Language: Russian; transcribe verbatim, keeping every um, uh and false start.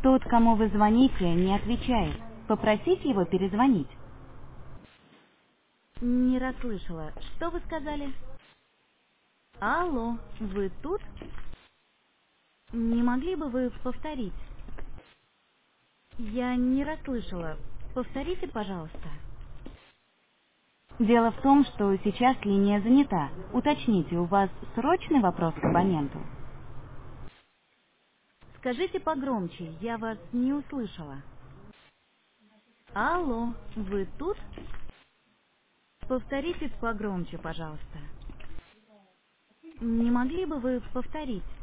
Тот, кому вы звоните, не отвечает. Попросить его перезвонить. Не расслышала. Что вы сказали? Алло, вы тут? Не могли бы вы повторить? Я не расслышала. Повторите, пожалуйста. Дело в том, что сейчас линия занята. Уточните, у вас срочный вопрос к абоненту? Скажите погромче, я вас не услышала. Алло, вы тут? Повторите погромче, пожалуйста. Не могли бы вы повторить?